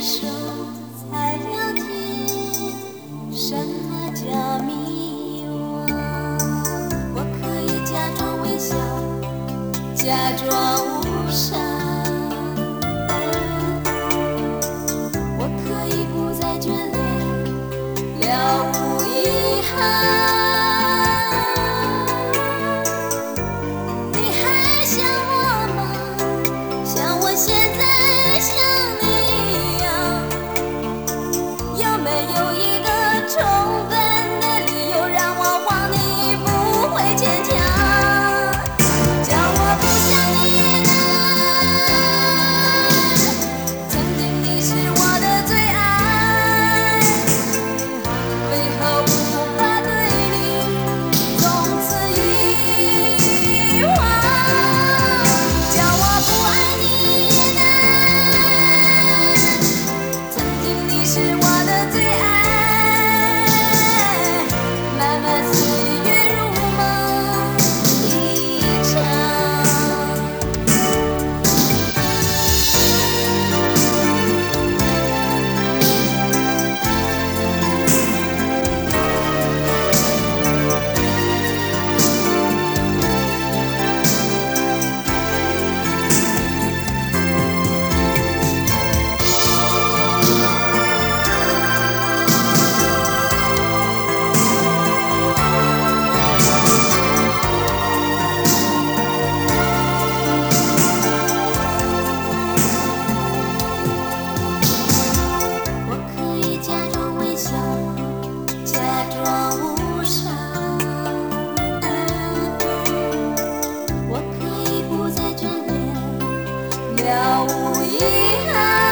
手才了解什么叫迷惘。我可以假装微笑，假装无伤，我可以不再眷恋，了无遗憾。你还想我吗？像我现在想你一样，有没有一个充分的理由让我忘你不会坚强，叫我不想你呢？曾经你是我的最爱，为何无法对你从此遗忘？叫我不爱你也难，曾经你是我的最爱，漫漫岁月如梦一场。我可以假装微笑，假装无伤，我可以不再眷恋，了无遗憾。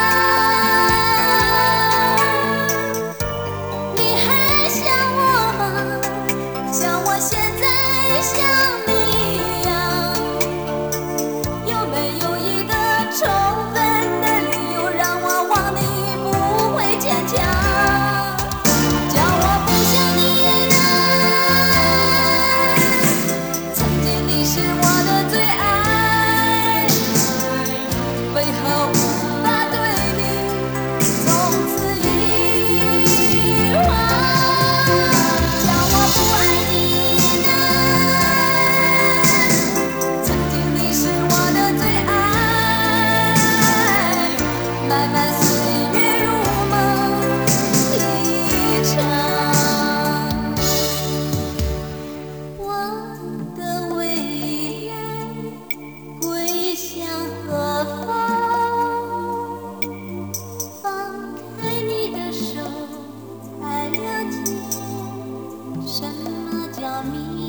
你还想我吗？像我现在想你一样，有没有一个充分的理由让我忘你不会坚强，叫我不想你也难？曾经你是我的最爱，为何无法对你从此遗忘？叫我不爱你也难，曾经你是我的最爱，漫漫岁月如梦一场。我的未来归向何方？放开你的手，才了解什么叫迷